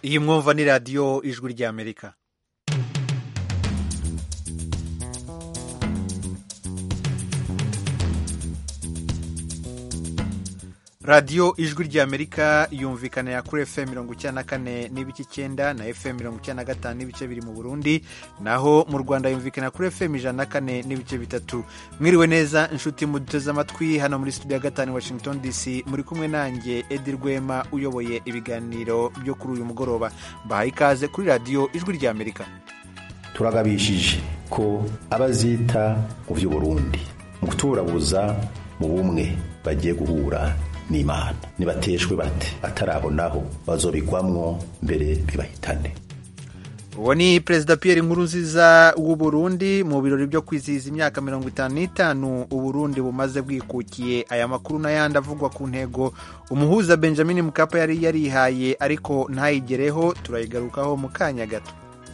iyi mwumva ni radiyo ijwi ry'Amerika. radiyo ijwi ry'Amerika yumvikanira kuri FM 94 n'ibice 9 na FM 95 n'ibice biri mu Burundi, naho mu Rwanda yumvikana kuri FM 104 n'ibice 3. Mwiriwe neza inshuti muduteze amatwi hano muri studio ya gatanu Washington DC, muri kumwe nanjye Edi Rwema uyoboye ibiganiro byo kuri uyu mugoroba. Bahaye ikaze kuri radiyo ijwi ry'Amerika. Turagabishije ko abazita mu by'u Burundi mu kuturabuza mu bumwe bagiye guhura n'Imana, nibateshwe bate atarabonaho bazobigwamwo mbere bibahitane. Uwo ni Perezida Pierre Nkurunziza w'u Burundi mu birori byo kwizihiza imyaka 55 u Burundi bumaze bwikukiye. Aya makuru n'ayandi avugwa ku ntego umuhuza Benjamin Mkapa yari yarihaye ariko ntayigereho, turayigarukaho mu kanya gato.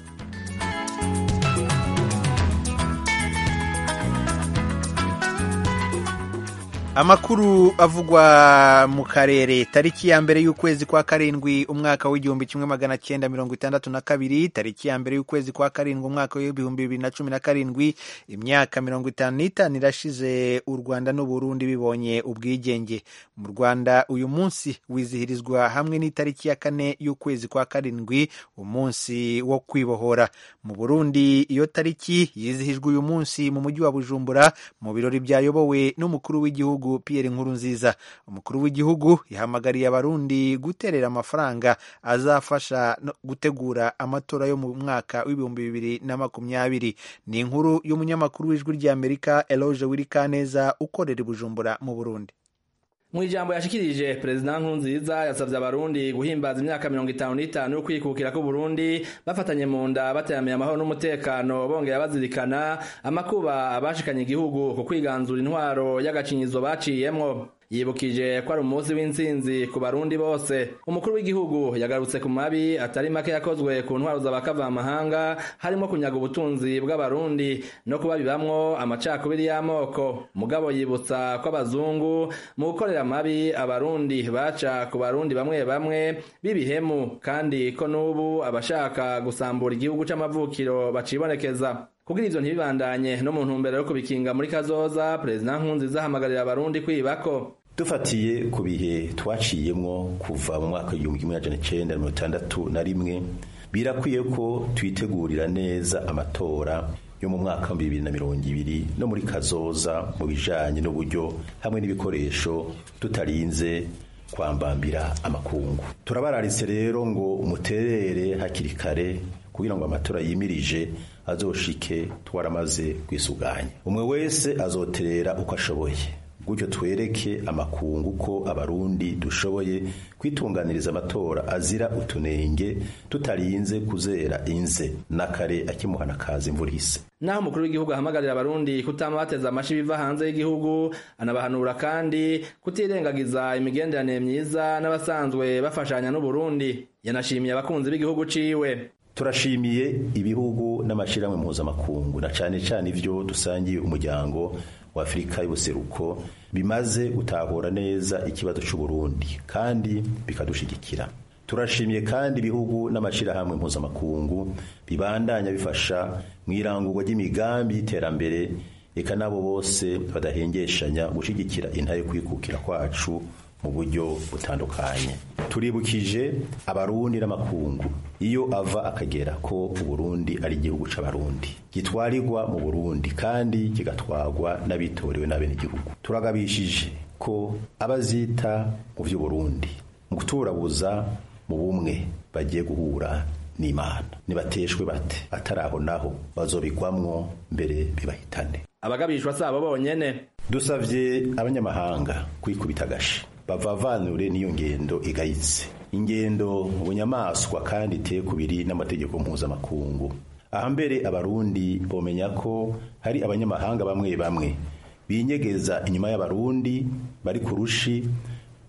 Amakuru avugwa mu karere. Tariki ya mbere y'ukwezi kwa karindwi umwaka w'igihumbi 1962, tariki ya mbere y'ukwezi kwa karindwi umwaka w'ibihumbi 2017, imyaka 55 irashize u Rwanda n'u Burundi bibonye ubwigenge. Mu Rwanda uyu munsi wizihirizwa hamwe n'itariki ya 4 y'ukwezi kwa karindwi, umunsi wo kwibohora. Mu Burundi iyo tariki yizihijwe uyu munsi mu mujyi wa Bujumbura mu birori byayobowe n'umukuru w'igihugu Pierre Nkurunziza. Umukuru w'igihugu yahamagariye abarundi guterera amafaranga azafasha gutegura amatora yo mu mwaka w'ibihumbi 2020. Ni inkuru y'umunyamakuru w'ijwi ry'Amerika Eloge Wirikaneza ukorera i Bujumbura mu Burundi. Mu ijambo yashikirije Perezida Nkurunziza yasavye abarundi guhimbaza imyaka 55 yo kwikukira ku Burundi bafatanye mu nda bateramiye amahoro n'umutekano, bongera bazirikana amakuba abashikanye igihugu ku kwiganzura intwaro y'agacinyizo baciyemwo. Yibukije ko ari umunsi w'intsinzi ku barundi bose. Umukuru w'igihugu yagarutse ku mabi atari make yakozwe ku ntwaro z'abakava amahanga, harimo kunyaga ubutunzi bw'abarundi no kubabibamwo amacakubiri y'amoko. Mugabo yibutsa ko abazungu mu gukorera amabi abarundi baca ku barundi bamwe bamwe b'ibihemu, kandi ko n'ubu abashaka gusambura igihugu c'amavukiro bacibonekeza. Kugira ivyo ntibibandanye no mu ntumbero yo kubikinga muri kazoza, Perezida Nkurunziza ahamagarira abarundi kwibako. Dufatiye ku bihe twaciyemwo kuva mu mwaka w'1961, birakwiye ko twitegurira neza amatora yo mu mwaka wa 2020 no muri kazoza mu bijanye n'uburyo hamwe n'ibikoresho tutarinze kwambambira amakungu. Turabararitse rero ngo umuterere hakiri kare kugira ngo amatora yimirije azoshike twaramaze kwisuganya. Umwe wese azoterera uko ashoboye, gutyo twereke amakungu ko abarundi dushoboye kwitunganiriza amatora azira utunenge tutarinze kuzera inze nakare akimuhana kazi imvurise. Naho umukuru w'igihugu ahamagarira abarundi kutama bateza amashi biva hanze y'igihugu, anabahanura kandi kutirengagiza imigenderanire myiza n'abasanzwe bafashanya n'u Burundi. Yanashimiye abakunzi b'igihugu ciwe. Turashimiye ibihugu n'amashirahamwe mpuzamakungu na cane cane ivyo dusangiye umuryango wa Afrika y'ubuseruko bimaze gutahura neza ikibazo c'u Burundi kandi bikadushigikira. Turashimiye kandi ibihugu n'amashirahamwe mpuzamakungu bibandanya bifasha mw'irangurwa ry'imigambi y'iterambere, eka nabo bose badahengeshanya gushigikira intare kwikukira kwacu mu buryo butandukanye. Turibukije abarundi n'amakungu iyo ava akagera ko u Burundi ari igihugu c'abarundi, gitwarirwa mu Burundi kandi kigatwarwa n'abitorewe n'abene igihugu. Turagabishije ko abazita mu by'u Burundi mu kuturabuza mu bumwe bagiye guhura n'Imana, nibateshwe bate atarabonaho bazobigwamwo mbere bibahitane. Abagabishwa sabo bonyene. Dusavye abanyamahanga kwikubita gashi bavavanure n'iyo ngendo igayitse, ingendo bunyamaswa kandi iteye kubiri n'amategeko mpuzamakungu. Aha mbere abarundi bomenya ko hari abanyamahanga bamwe bamwe binyegeza inyuma y'abarundi bari kurushi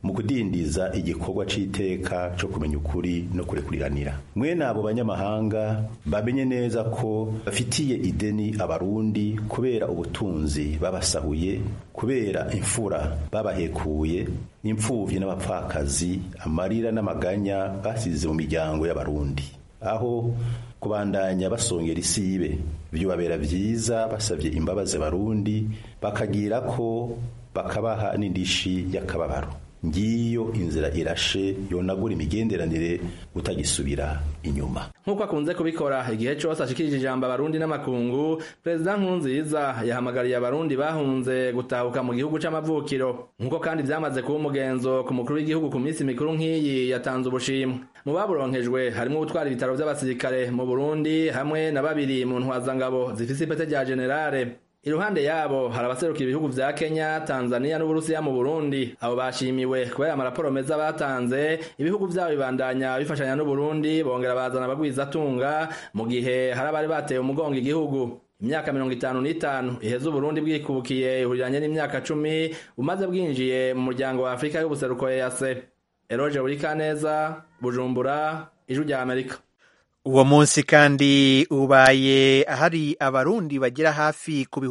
mu kudindiza igikorwa c'iteka co kumenya ukuri no kurekuriranira. Mwene abo banyamahanga bamenye neza ko bafitiye ideni abarundi kubera ubutunzi babasahuye, kubera imfura babahekuye, impfuvyi n'abapfakazi, amarira n'amaganya basize mu miryango y'abarundi. Aho kubandanya basongera isibe byubabera vyiza basavye imbabazi abarundi bakagira ko bakabaha n'indishi y'akababaro. Ngiyo inzira irashe yonagura imigenderanire utagisubira inyuma. Nkuko akunze kubikora igihe cyose ashikirije ijambo abarundi n'amakungu, Perezida Nkurunziza yahamagariye abarundi bahunze gutahuka mu gihugu c'amavukiro. Nkuko kandi vyamaze kuba umugenzo ku mukuru w'igihugu ku minsi mikuru nk'iyi yatanze ubushimwe. Mu baburonkejwe harimo gutwara ibitaro vy'abasirikare mu Burundi hamwe na babiri mu ntwazangabo zifise ipete rya generale. Iruhande yabo hari abaseruka ibihugu vya Kenya, Tanzania n'Uburusiya mu Burundi. Abo bashimiwe kubera amaraporo meza batanze, ibihugu vyabo bibandanya bifashanya n'u Burundi bongera bazana abagwizatunga mu gihe hari abari bateye umugongo igihugu. Imyaka 55 iheze Burundi bwikukiye ihuriranye n'imyaka 10 bumaze bwinjiye mu muryango wa Afrika y'ubuseruko EAC. Eroje Urikaneza, Bujumbura, Ijwi rya Amerika. Uwo munsi kandi ubaye hari abarundi bagera hafi ku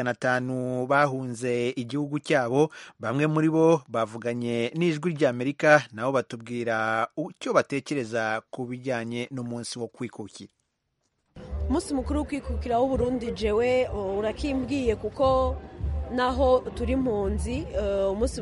500 bahunze igihugu cyabo. Bamwe muri bo bavuganye n'Ijwi rya Amerika, nabo batubwira icyo batekereza ku bijyanye n'umunsi wo kwikukira. Umunsi mukuru wo kwikukira w'u Burundi jewe urakimbwiye kuko naho turi impunzi, umunsi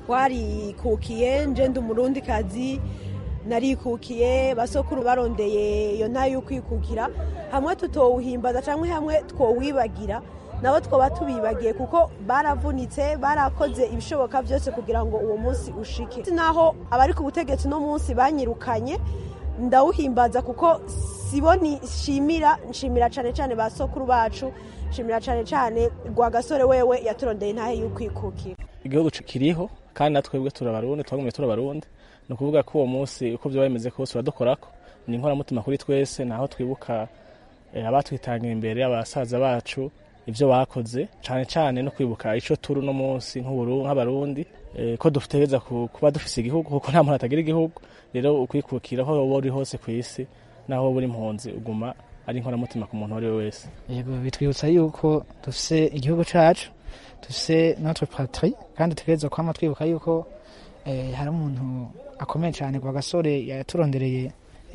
twarikukiye nje ndi umurundi kazi, narikukiye basokuru barondeye iyo ntayo kwikukira, hamwe tutowuhimbaza cyangwa hamwe twowibagira nabo twoba tubibagiye kuko baravunitse barakoze ibishoboka byose kugira ngo uwo munsi ushike. Naho abari ku butegetsi no munsi banyirukanye ndawuhimbaza kuko siboni nshimira cyane basokuru bacu, nshimira cyane Rwagasore wewe yaturondeye ntahe y'ukwikukira. Igihugu kiriho kandi natwebwe turabarundi, twagumye turabarundi. No kuvuga ko uwo munsi uko byo bimeze kose uradukorako ni inkoramutima kuri twese, naho twibuka abatwitangira imbere abasaza bacu ivyo bakoze, cyane no kwibuka ico turu no munsi nk'abarundi ko dufutegeza kuba dufise igihugu kuko nta muntu atagira igihugu. Rero ukwikukira aho uri hose ku isi naho buri impunzi uguma ari inkoramutima ku muntu wari wese. Yego bitwibutsa yuko dufise igihugu cacu, dufise notre patrie, kandi tugereza kwama twibuka yuko hari umuntu akomeye cyane Rwagasore yaturondereye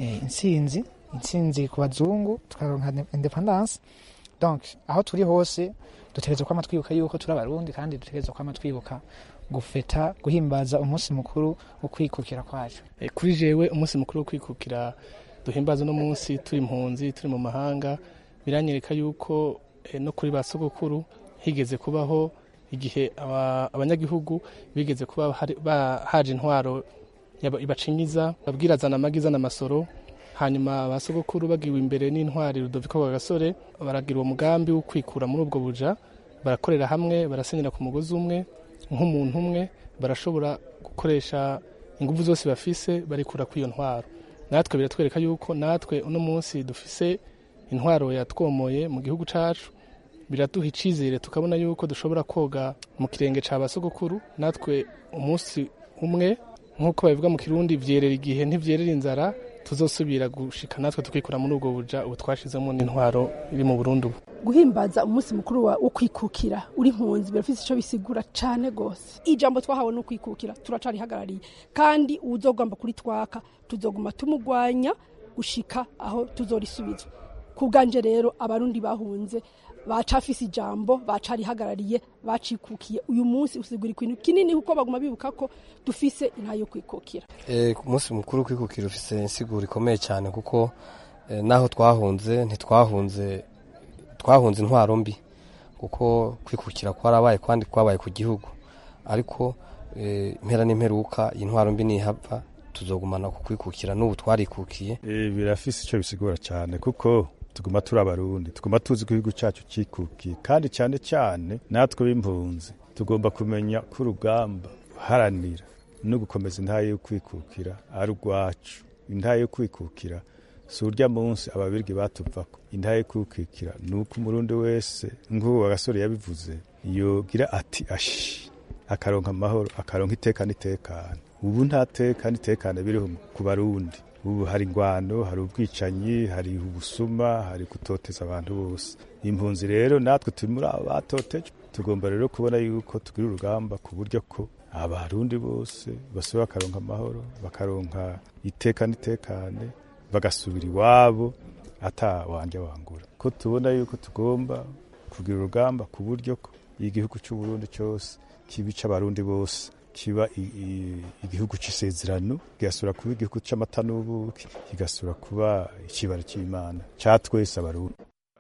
intsinzi ku bazungu tukaronka independence. Donc aho turi hose dutegerezwa kwama twibuka yuko turi abarundi, kandi dutegerezwa kwama twibuka gufeta guhimbaza umunsi mukuru wo kwikukira kwacu. Kuri jewe umunsi mukuru wo kwikukira duhimbaza no munsi turi impunzi, turi mu mahanga, biranyereka yuko no kuri basogokuru higeze kubaho igihe abanyagihugu bigeze kuba haje intwaro ibacinyiza babwirazana amagiza n'amasoro, hanyuma abasogokuru bagiwe imbere n'intwari Rudoviko Rwagasore baragira uwo mugambi wo kwikura muri ubwo buja, barakorera hamwe, barasenyera ku mugozi umwe nk'umuntu umwe, barashobora gukoresha ingufu zose bafise barikura kw'iyo ntwaro. Natwe biratwereka yuko natwe uno munsi dufise intwaro yatwomoye mu gihugu cacu, biraduha icizere tukabona yuko dushobora koga mu kirenge ca basogokuru. Natwe umunsi umwe nk'uko babivuga mu Kirundi, vyerera igihe ntivyerera inzara, tuzosubira gushika natwe tukikura muri ubwo buja ubu twashizemo n'intwaro iri mu Burundi. Guhimbaza umunsi mukuru wo kwikukira uri impunzi birafise ico bisigura cane gose. Ijambo twahawe no kwikukira turacari hagarariye, kandi uzogomba kuri twaka tuzoguma tumugwanya gushika aho tuzorisubizwa. Kubganje rero abarundi bahunze bacafise ijambo, bacari hagarariye, bacikukiye. Uyu munsi usigura ikintu kinini kuko baguma bibuka ko dufise intayo kwikukira. Umunsi mukuru kwikukira ufise insiguro ikomeye cyane kuko naho twahunze twahunze intwaro mbi, kuko kwikukira kwarabaye kandi kwabaye ku gihugu, ariko impera n'imperuka intwaro mbi nihava tuzogumana ku kwikukira n'ubu twarikukiye. Birafise ico bisigura cyane kuko tuguma turi abarundi, tuguma tuzi ko igihugu cyacu cikukiye, kandi cyane natwe b'impunzi tugomba kumenya ko urugamba haranira no gukomeza intaye yo kwikukira ari urwacu. Intaye yo kwikukira si urya munsi ababirigi batuvako. Intaye yo kwikukira nuko umurundi wese nk'uwo Rwagasore yabivuze yogira ati ashi, akaronka amahoro, akaronka iteka n'itekane. ubu nta tekane biriho ku barundi. Ubu hari ingwano, hari ubwicanyi, hari ubusuma, hari gutoteza abantu bose. Impunzi rero natwe turi muri abo batoteje, tugomba rero kubona yuko tugira urugamba ku buryo ko abarundi bose basubira bakaronka amahoro, bakaronka itekane, bagasubira iwabo ata wanje wangura. Ko tubona yuko tugomba kugira urugamba ku buryo ko igihugu cy'u Burundi cyose kibica abarundi bose, kiba igihugu c'isezerano, kigasura kuba igihugu c'amata n'ubuki, kigasura kuba ikibara c'Imana catwese abarundi.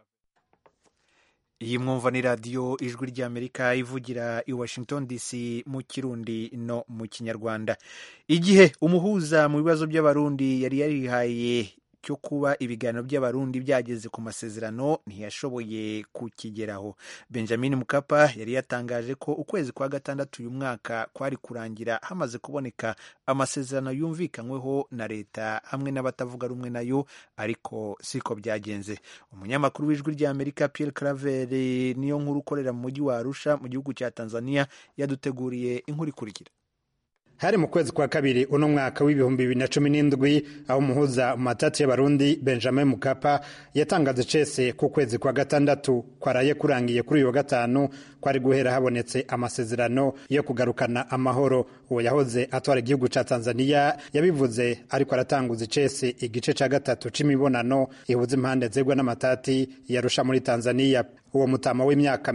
Iyi mwumva ni radiyo ijwi ry'Amerika ivugira i Washington DC mu Kirundi no mu Kinyarwanda. Igihe umuhuza mu bibazo by'abarundi yari yarihaye cyo kuba ibiganiro by'abarundi byageze ku masezerano ntiyashoboye kukigeraho. Benjamin Mkapa yari yatangaje ko ukwezi kwa gatandatu uyu mwaka kwari kurangira hamaze kuboneka amasezerano yumvikanyweho na leta hamwe n'abatavuga rumwe nayo, ariko siko byagenze. Umunyamakuru w'ijwi ry'Amerika Pierre Claver niyo nkuru ukorera mu mujyi wa Arusha mu gihugu cya Tanzania yaduteguriye inkuru ikurikira. Hari mu kwezi kwa kabiri uno mwaka w'ibihumbi 2017 aho umuhuza mu matati y'abarundi Benjamin Mkapa yatangaje cese ku kwezi kwa gatandatu kwaraye kurangiye kuri uyu wa gatanu kwari guhera habonetse amasezerano yo kugarukana amahoro. Uwo yahoze atwara igihugu ca Tanzania yabivuze ariko aratanguza cese igice ca gatatu c'imibonano ihuza impande zegwa n'amatati yarusha muri Tanzania. Uwo mutama w'imyaka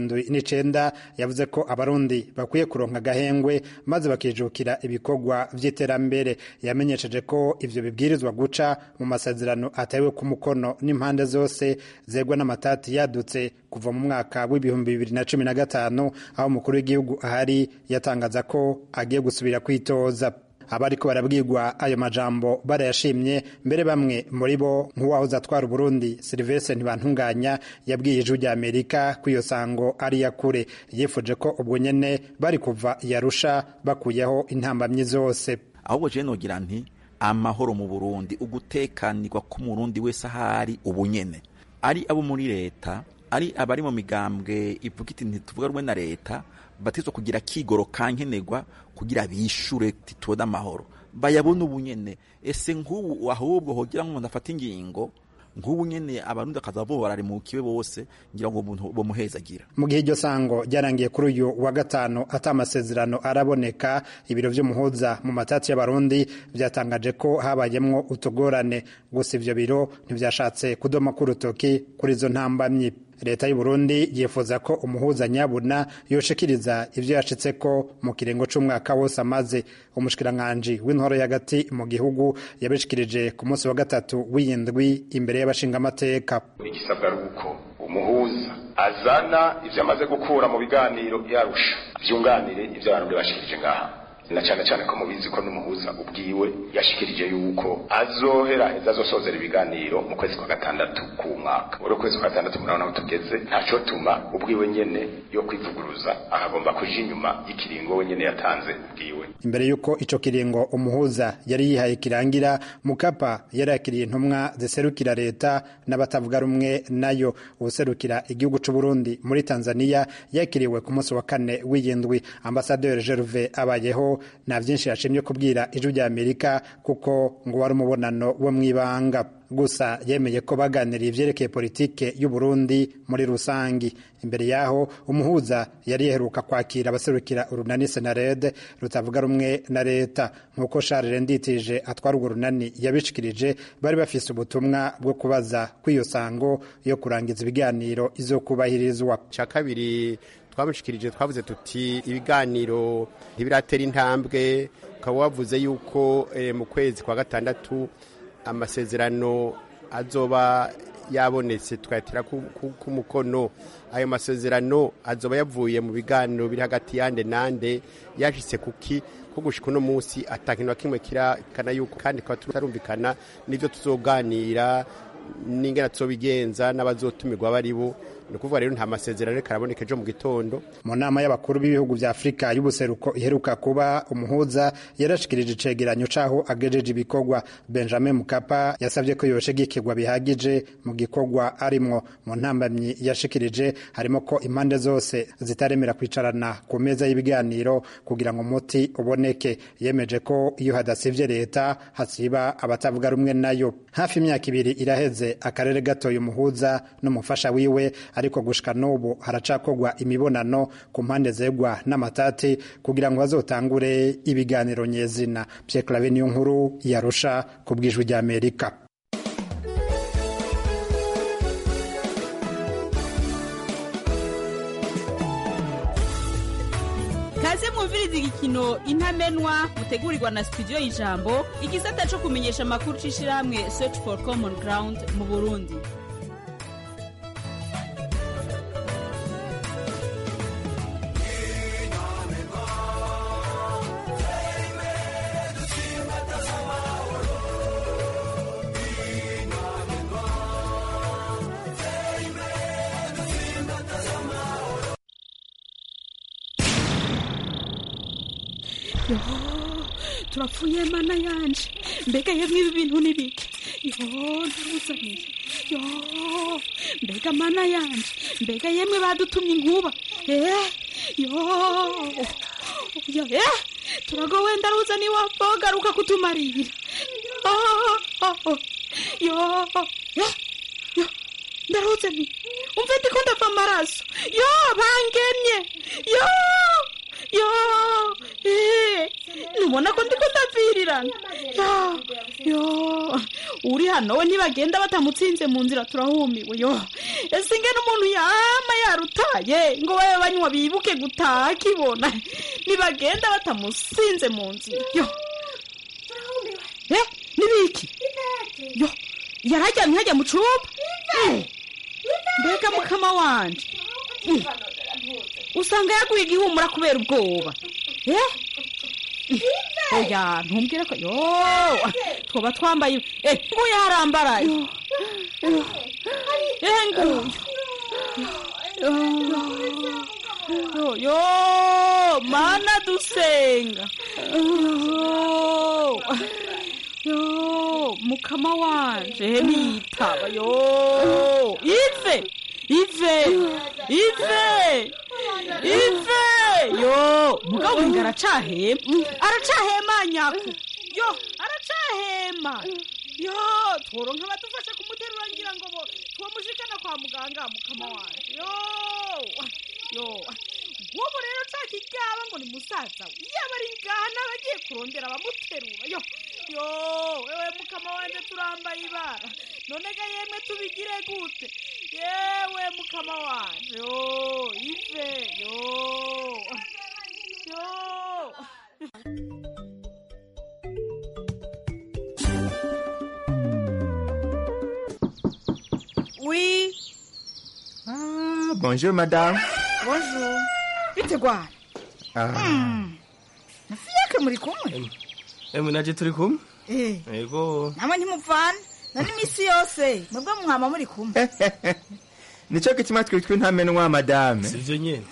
79 yavuze ko abarundi bakwiye kuronka gahengwe maze bakijukira ibikorwa vy'iterambere. Yamenyesheje ko ivyo bibwirizwa guca mu masezerano atawe ku mukono n'impande zose zegwa n'amatati yadutse kuva mu mwaka w'ibihumbi 2015 aho umukuru w'igihugu ahari yatangaza ko agiye gusubira kwitoza. Abariko barabwirwa ayo majambo barayashimye, mbere bamwe muri bo nk'uwahoze atwara Burundi Sylvestre Ntibantunganya yabwiye ijwi ry'Amerika ko iyo sango ari yakure. Yifuje ko ubwo nyene bari kuva yarusha bakuyeho intambamyi zose. Ahubwo je nogira nti amahoro mu Burundi, ugutekanirwa ku Murundi wese ahari ubunyene, ari abo muri leta, ari abari mu migambwe ivuga iti ntituvuga rumwe na leta, batizwa kugira kigoro kankenegwa kugira bishure titoda amahoro bayabona ubunyene. Ese nk'ubu ahubwo hogira nk'umuntu afata ingingo nk'ubu nyene abarundi akazabo bararimukiwe bose ngira ngo umuntu bo muhezagira. Mu gihe iryo sango ryarangiye kuri uyu wa gatano atamasezerano araboneka, ibiro vy'umuhuza mu matati y'abarundi byatangaje ko habayemwo utugorane. Gusa ivyo biro ntivyashatse kudoma ku rutoki kuri izo ntambamyi. Leta y'u Burundi yifuza ko umuhuza nyabuna yoshikiriza ivyo yashitseko mu kirengo c'umwaka wose amaze. Umushikiranganje w'intoro y'agati mu gihugu yabishikirije ku munsi wa gatatu w'indwi imbere y'abashinga amateka. Igisabwa ruko umuhuza azana ivyo amaze gukura mu biganiro yarusha vyunganire ivyo abantu bashikirije ngaha, na cyane ko mubizi ko n'umuhuza ubwiwe yashikirije yuko azosozera ibiganiro mu kwezi kwa gatandatu ku mwaka. Uri kwezi kwa gatandatu murabona aho tugeze, ntaco tuma ubwiwe nyene yo kwivuguruza ahagomba kuja inyuma y'ikiringo we nyene yatanze ubwiwe. Imbere yuko ico kiringo umuhuza yari yihaye kirangira, Mukapa yarakiriye intumwa ziserukira leta n'abatavuga rumwe nayo. Userukira igihugu c'u Burundi muri Tanzania yakiriwe ku munsi wa kane w'indwi. Ambassadeur Gervais Abayeho na vyinshi yashimye kubwira ijwi ry'Amerika kuko ngo wari umubonano wo mwibanga. Gusa yemeye ko baganiriye ivyerekeye politike y'u Burundi muri rusangi. Imbere yaho umuhuza yari yeheruka kwakira abaserukira urunani Senarede rutavuga rumwe na leta. Nkuko Charles Nditije atwara urwo runani yabishikirije, bari bafise ubutumwa bwo kubaza kw'iyo sango yo kurangiza ibiganiro izokubahirizwa. Ca kabiri twamushikirije twavuze tuti ibiganiro ntibiratera intambwe, ukaba wavuze yuko mu kwezi kwa gatandatu amasezerano azoba yabonetse twatira ku mukono. Ayo masezerano azoba yavuye mu biganiro biri hagati yande nande yashitse kuki ko gushika no munsi atakinwa kimwe kirakana yuko kandi kwa turumvikana nivyo tuzoganira n'ingena tuzobigenza n'abazotumirwa baribo ni ukuvuga rero nta masezerano ariko araboneka ejo mu gitondo. Mu nama y'abakuru b'ibihugu vya Afrika y'ubuseruko iheruka kuba, umuhuza yarashikirije icegeranyo caho agejeje ibikorwa. Benjamin Mkapa yasavye ko yoshigikirwa bihagije mu gikorwa arimwo. Mu ntambamyi yashikirije harimo ko impande zose zitaremera kwicarana ku meza y'ibiganiro kugira ngo umuti uboneke. Yemeje ko iyo hadasivye leta hasiba abatavuga rumwe nayo. Hafi imyaka 2 iraheze akarere gatoye umuhuza n'umufasha wiwe, ariko gushika n'ubu haracakogwa imibonano ku mpande zegwa n'amatati kugira ngo bazotangure ibiganiro nyezina. Pierre Claver Niyonkuru yarusha ku bw'ijwi rya Amerika. Kaze mwumviriza igikino Intamenwa mutegurirwa na studio y'Ijambo, igisata cyo kumenyesha amakuru cishirahamwe Search for Common Ground mu Burundi. Turapfuye mana yanje, mbega yemwe ibi bintu nibiki? Ndaruzaniye. Mbega mana yanje, mbega yemwe badutumye inkuba. Turagowe ndaruzaniye wapogaruka kutumarira. Ndaruzaniye. Umve ndiko ndava amaraso. Bangemye. Nubona ko ndiko ndavirirana. Uri hano we nibagenda batamutsinze mu nzira turahumiwe. Ese ngene umuntu yama yarutaye ngo babe banywa bibuke gutaha kibona. Nibagenda batamusinze mu nzira. Nibiki? Yarajyamye hajya mu cuba. Mbega mukama wanje. Usanga yaguye igihumura kubera ubwoba. Oya ntumbwire ko twoba twambaye nguye harambaraye. Nguye mana dusenga. Mukama wanje nitaba. Ive mugabo aracahema nyaku. Aracahema. Tworonka badufasha kumuterura ngira ngo twamushikana kwa muganga mukama wanje. Wobo rero cyakigaba ngo ni musaza. Yabari ngana bagiye kurondera bamuterura. Ewe mukama wanje turambaye ibara. None ga yemwe tubigire gute? Yewe mukama wanje. Ive. Oui. Bonjour madame. Bonjour. Bite gwa? Nafiyake muri kumwe? Naje turi kumwe? Yego. Namwe ntimuvana. Nani misi yose. Mwebwe mwama muri kumwe. Nico kitima twitwe Ntamenwa madame. Sivyo nyene.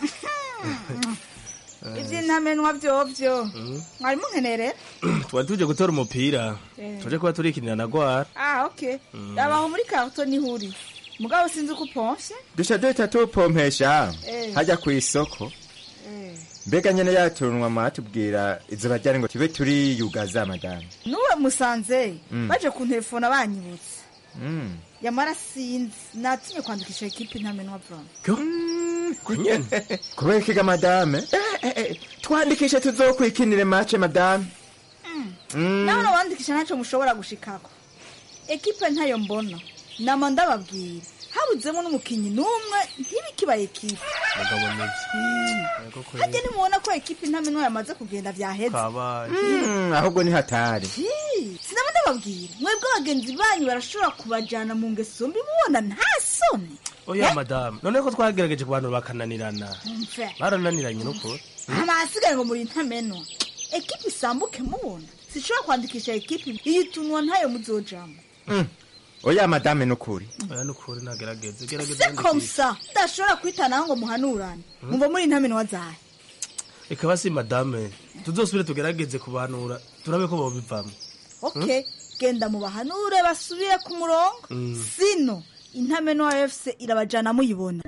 Ivyo Ntamenwa vyovyo. Mwari munkenere? Twa tuje gutora umupira. Tuje kuba turikinira na gwara. Okay. Yabaho muri karton ni huri. Mugabo sinzi ko pompe. Dusha deta to pompesha. Hajya ku isoko. Mbega nyene yaturunwa matubwira izo bajyane ngo tibe turi yugaza madame. Nuwe musanze baje ku telefone abanyibutse. Yamara sinzi natinye kwandikisha equipe Ntamenwa Brown. Kunyene. Kubera kiga madame. Twandikishe tuzokwikinire match madame. Naho wandikisha naco mushobora gushikako. Equipe ntayo mbona. Nama ndababwira. Habuzemo n'umukinyi numwe ntibikibaye equipe. Mugabo nivyo. Hajye nimubona ko equipe Ntamenwa yamaze kugenda vyaheze. Ahubwo ni hatari. Sinaba ndababwira. Mwebwe abagenzi banyu barashobora kubajana mu ngeso mbi mubona nta soni. Oya madame, none ko twagerageje ku bantu bakananirana. Barananiranye nuko. Amasigaye ngo muri Ntamenwa. Equipe isambuke mubona. Sishobora kwandikisha equipe iyi tunwa ntayo muzojamo. oya madame nukuri oya nukuri nagerageze c'est comme ça ndashobora kwitanaho ngo muhanurane mumva muri ntamenwa zahe eka basi madame tuzosubire tugerageze kubanura turabe ko bobivamo okay genda mubahanure basubire ku murongo sino intamenwa FC irabajana muyibona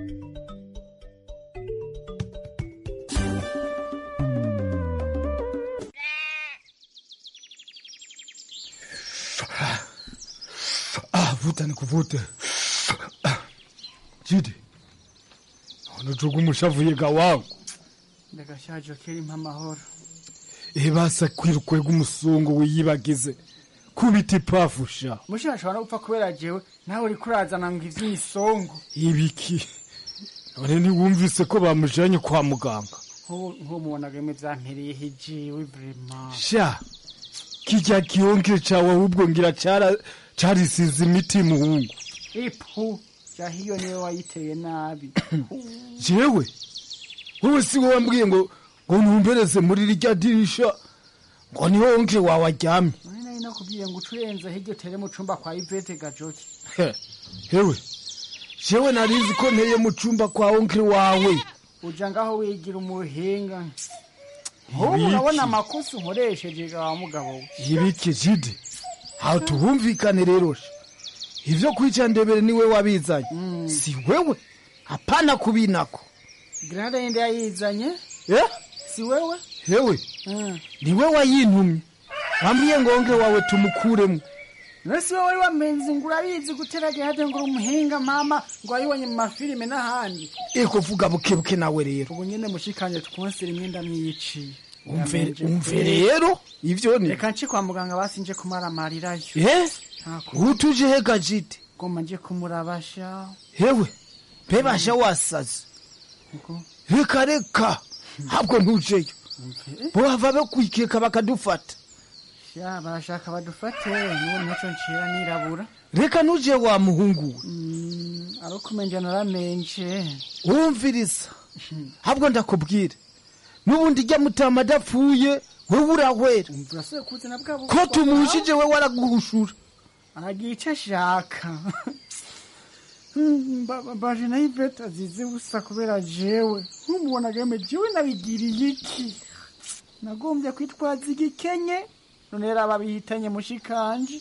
vuta nikuvute Jidi unojuga umushavuye ga wangu ndagashaje keri mpamahoro basa kwirukwega umusungu wiyibagize kubita ipafusha mushashobora gupfa kubera jewe nawe uri kurazana ngo ivy'isongo ibiki none ntiwumvise ko bamujanye kwa muganga nko mubonaga imwe vyampereye hijiwe vraiment sha kijya kiyonke cawe ahubwo ngira carisize imiti muhungu ipu jahiyo niwe wayiteye nabi jewe wowe si wowe wambwiye ngo ntumbereze muri rirya dirisha ngo niho onke wawe aryamye nari nakubwiye ngo ucurenze hirya tere mu cumba kwa Ivete Gajoki hewe jewe narizi ko nteye mu cumba kwa onke wawe uja ngaho wigira umuhinga ubu urabona amakosa unkoresheje ga mugabo ibiki Jide aho tuhumvikane rero ivyo kwica ndebere niwe wabizanye si wewe hapana kubinako grenade inde yayizanye si wewe hewe niwe wayintumye wambwiye ngo onke wawe tumukuremo nasi wewe wamenze ngo urabizi gutera gihade ngo umuhinga mama ngo ayibonye mu mafilime n'ahandi eko vuga bukebuke nawe rero ubu nyene mushikanye tukonsera imyenda mwiyiciye umve rero ivyo ni reka nci kwa muganga basinje kumara marirayo utuje hega Jide goma nje kumurabasha hewe bebasha wasaze reka habwo ntujeyo bohava bakwikeka bakadufata ya barashaka badufate n'ubu ntaco ncira nirabura reka nuje wa muhungu aro kumenja naramenje wumviriza habwo ndakubwira nubundi jya mutama adapfuye wewe urahwera ko tumushije we waraguhushura aragiye icyo ashaka baje na Ivete azize busa kubera jewe nkumubona game jewe nabigiriye iki nagombye kwitwaza igikenye none rero ababihitanye mushikanje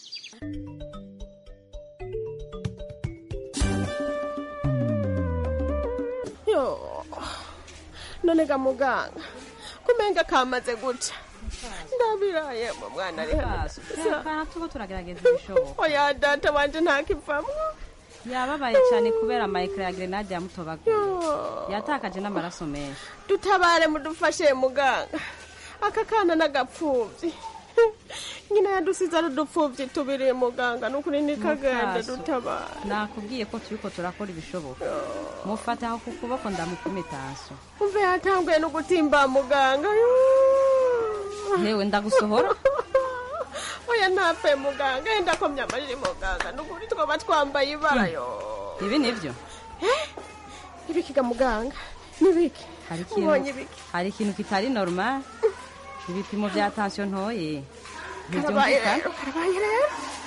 yo none ga muganga kumenga kamaze guca ndabiraye mu mwana ari hano tuko turagerageza ibishoboka oya data wanje ntakivamwo yababaye cyane kubera amayekara ya grenade yamutobaguye yatakaje n'amaraso menshi dutabare mudufashe muganga aka kana n'agapfuvyi nyina yadusize ari udupfuvyi tubiri muganga n'ukuri nikagende dutabare nakubwiye ko turiko turakora ibishoboka mufate aho ku kuboko ndamukubitaso umve yatanguye no gutimba muganga hewe ndagusohora oya ntape muganga yenda komya amariri muganga n'ukuri twoba twambaye ibara yo ibi nivyo ibikiga muganga nibiki hari ikintu kitari normal ibipimo vya tension ntoye karabaye rero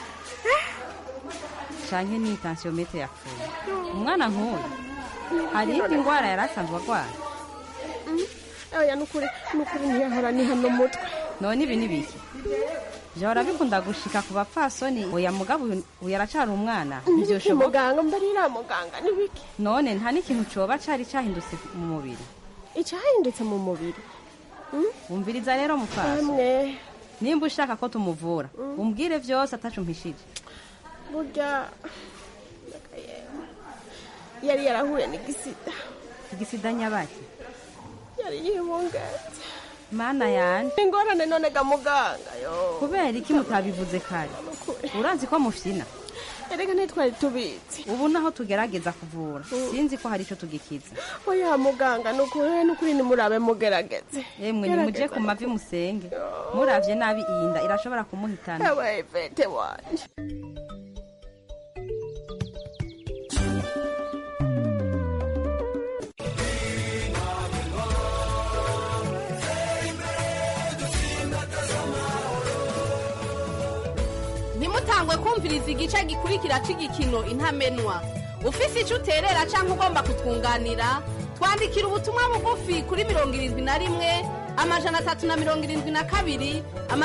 canke ni tensiometre yapfuye umwana nk'uyu hari indi ngwara yarasanzwe agwara oya n'ukuri ntiyahora ni hano mutwe none ibi nibiki jora bikunda gushika ku bapfasoni oya mugabo uyu aracari umwana ntivyoshoboka muganga mbarira muganga nibiki none nta n'ikintu coba cari cahindutse mu mubiri icahindutse mu mubiri umviriza rero mupfaso nimba ushaka ko tumuvura umbwire vyose ataco mpishije burya yari yarahuye igisida nyabaki yari yibungetse mana yanje ingorane none ga muganga yo kubera iki mutabivuze kare uranzi ko mufyina erega ntitwari tubizi ubu naho tugerageza kuvura sinzi ko hari ico tugikiza oya muganga nukuri nimurabe mugerageze emwe nimuje ku mavi musenge muravye nabi iyi nda irashobora kumuhitana ewe Ivete wanje mutangwe kumviriza igice gikurikira c'igikino intamenwa. Ufise ico uterera canke ugomba kutwunganira, twandikira ubutumwa bugufi kuri 71 372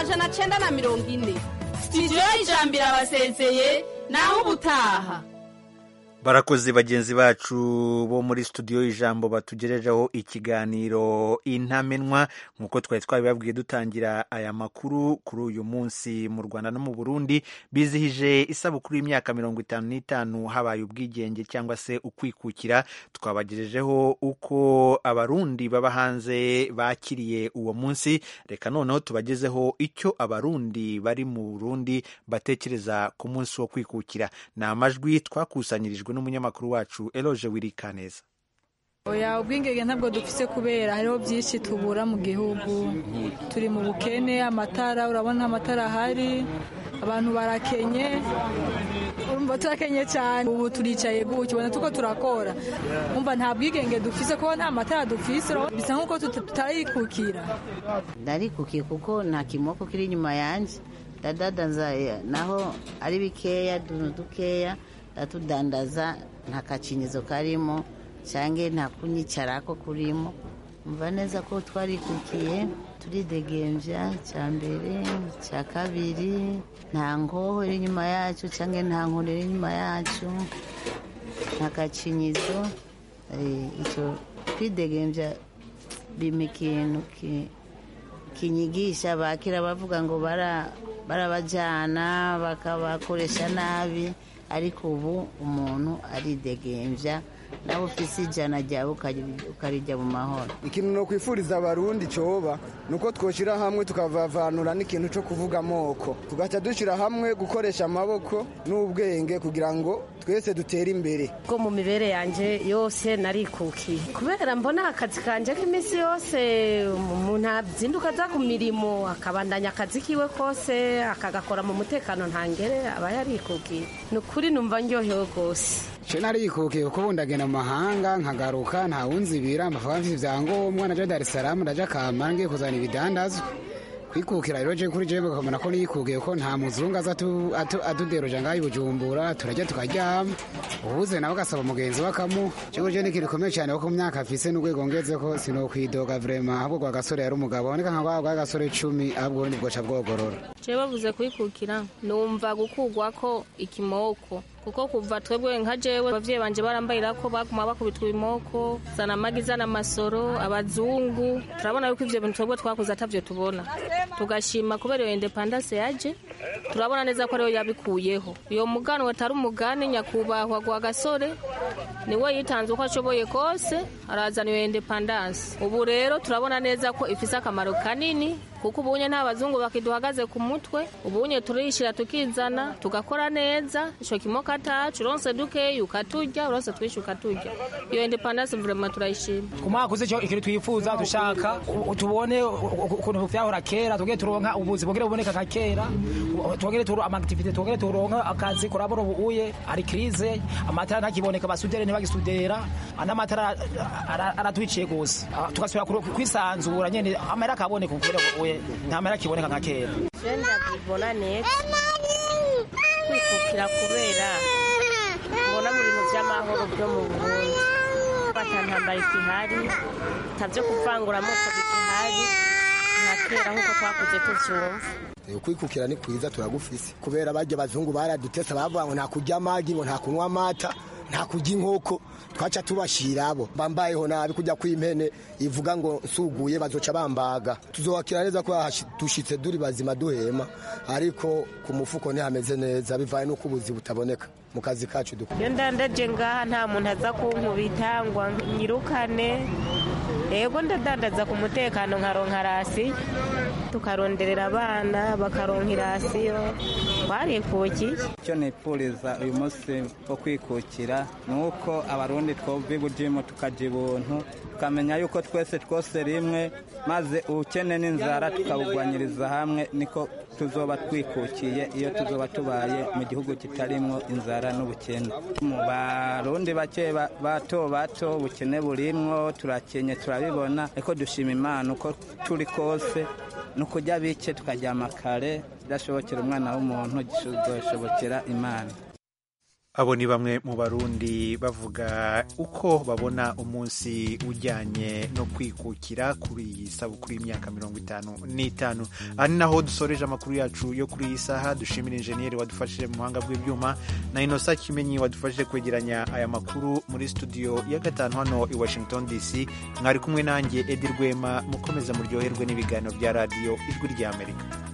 940. Studio y'Ijambiro abasezeye naho ubutaha. Barakoze bagenzi bacu bo muri studio y'Ijambo batugerejeho ikiganiro intamenwa nkuko twari twabibabwiye dutangira aya makuru kuri uyu munsi mu Rwanda no mu Burundi bizihije isabukuru y'imyaka 55 habaye ubwigenge cyangwa se ukwikukira. Twabagejejeho uko abarundi baba hanze bakiriye uwo munsi. Reka noneho tubagezeho icyo abarundi bari mu Burundi batekereza ku munsi wo kwikukira. Na amajwi twakusanyirijwe n'umunyamakuru wacu Eloge Wirikaneza. Oya, ubwingenge ntabwo dufise kubera hariho byinshi tubura mu gihugu. Turi mu bukene, amatara, urabona amatara ahari, abantu barakenye, urumva turakenye cyane. Ubu turicaye gutyo, ubona tuko turakora. Umva nta bwigenge dufise ko nta matara dufise, bisa nkuko tutarikukira. Ndarikukiye kuko nta kimoko kiri inyuma yanje. Dadadanza naho ari bikeya dukeya tudandaza nta kacinyizo karimo cyange nta kunyicarako kurimo. Umva neza ko twarikukiye turidegembya cya mbere cya kabiri nta ngoho iri inyuma yacu cyange nta nkuru iri inyuma yacu nta kacinyizo. Icyo kwidegembya bima ikintu kinyigisha bakira bavuga ngo barabajyana bakabakoresha nabi, ariko ubu umuntu aridegembya nawe ufise ijana ryawe ukarijya mu mahoro. Ikintu no kwifuriza abarundi coba nuko twoshira hamwe tukavavanura n'ikintu cyo kuvuga amoko, tugaca dushira hamwe gukoresha amaboko n'ubwenge kugira ngo twese dutere imbere. Ko mu mibere yanje yose narikukiye kubera mbona akazi kanje k'iminsi yose umuntu azinduka za ku mirimo akabandanya akazi kiwe kose akagakora mu mutekano ntangere aba yarikukiye. Nukuri numva ndyohewe gose. Narikukiye kuko bundagenda mu mahanga nkagaruka nta wunzibira amafaranga y'ivyangombwa naje Dar es Salaam ndaje Kamange kuzana ibidandazwa. Kwikukira rero je kuri je bakamana ko nikukiye ko nta muzungu atuderoja ngayi Bujumbura turajya tukaryama. Ubuze nawe gasaba mugenzi wakamu cyo je nikiri komeye cyane ko myaka afise n'ugwego ngeze ko sino kwidoga vraiment ahubwo kwa gasore yari umugabo nika nka kwa gasore 10 ahubwo ni bwoca bwogorora. Je bavuze kwikukira numva gukugwa ko ikimoko kuko kuva twebwe nka jewe abavyeyi banje barambayira ko baguma bakubitwa ibimoko zana amagi zana amasoro abazungu. Turabona yuko ivyo bintu twebwe twakuze atavyo tubona, tugashima kubera iyo independence yaje. Turabona neza ko rero yabikuyeho iyo mugano watari umugani nyakubahwa gwa gasore niwe yitanze uko ashoboye kose arazana iyo independence. Ubu rero turabona neza ko ifise akamaro kanini kuko ubunye nta bazungu bakiduhagaze ku mutwe. Ubunye turishira tukizana tugakora neza ico kimoka tacu ronse duke ukaturya ronse twisha ukaturya. Iyo independence vraiment turayishima. Kumakuze cyo ikiri twifuza dushaka tubone ukuntu vyahora kera tuge turonka ubuzi bugire buboneka ka kera tugere turu amactivité tugere turonka akazi kurabona ubuye ari crise amatara ntakiboneka basudere ntibagisudera anamatara aratwiciye gose tugasubira kwisanzura nyene amara kaboneka kubera ubuye ntamara kiboneka nka kera. Jenda bibona neza kwikukira kubera mbona muri mu by'amahoro byo mu Burundi batantambara ikihari tavyo kuvangura amoko bikihari nka kera nkuko twakuze tuvyumva. Kwikukira ni kwiza turagufise kubera bajya bazungu baradutesa bavuga ngo nta kurya amagi ngo nta kunywa amata nta kurya inkoko twaca tubashira abo bambayeho nabi kujya kw'impene ivuga ngo suguye bazoca bambaga. Tuzowakira neza ko dushitse duri bazima duhema, ariko ku mufuko ntihameze neza bivaye nuko ubuzi butaboneka mu kazi kacu dukora. Iyo ndandaje ngaha nta muntu aza kunkubita ngo nyirukane. Ego ndadandaza ku mutekano nkaronka rasi tukaronderera abana bakaronka irasiyo barikukiye. Icyo nipfuriza uyu munsi wo kwikukira nuko abarundi twova ibujimo tukaja ibuntu tukamenya yuko twese twose rimwe maze ubukene n'inzara tukabugwanyiriza hamwe niko tuzoba twikukiye iyo tuzoba tubaye mu gihugu kitarimwo inzara n'ubukene. Mu barundi bake bato bato ubukene burimwo turakenye turabibona ariko dushima Imana uko turi kose ni ukurya bike tukaryama kare idashobokera umwana w'umuntu gishobokera imana. Abo ni bamwe mu Barundi bavuga uko babona umunsi ujyanye no kwikukira kuri iyi sabukuru y'imyaka 55. Ari naho dusoreje amakuru yacu yo kuri iyi saha. Dushimira injeniyeri wadufashije mu buhanga bw'ibyuma na Inosa Kimenyi wadufashije kwegeranya aya makuru muri studio ya 5 hano i Washington DC. Mwari kumwe nanjye Edi Rwema, mukomeza muryoherwe n'ibiganiro bya radio Ijwi ry'Amerika.